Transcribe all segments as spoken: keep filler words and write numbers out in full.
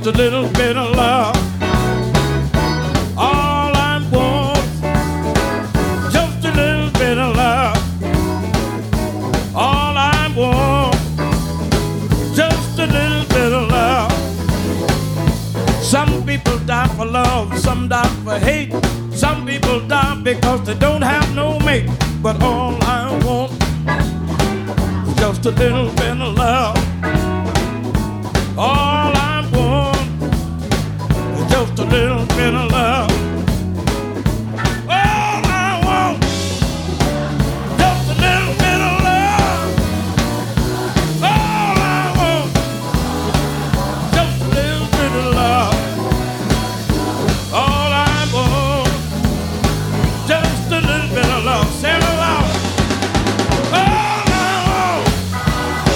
just a little bit of love. All I want, just a little bit of love. All I want, just a little bit of love. Some people die for love, some die for hate. Some people die because they don't have no mate. But all I want is just a little bit of love. All I want is just a little bit of love. All I want, just a little bit of love. All I want, just a little bit of love. All I want, just a little bit of love. Say it aloud. All I want,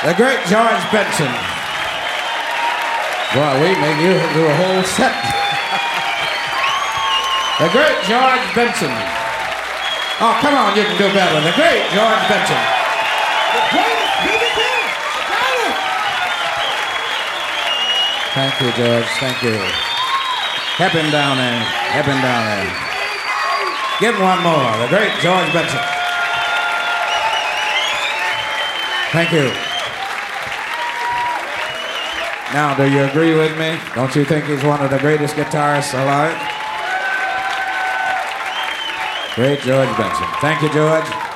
The great George Benson. Boy, we make you do a whole set. The great George Benson. Oh, come on, you can do better. The great George Benson. The greatest B B King. Thank you, George. Thank you. Help him down there. Help him down there. Give him one more. The great George Benson. Thank you. Now, do you agree with me? Don't you think he's one of the greatest guitarists alive? Great George Benson. Thank you, George.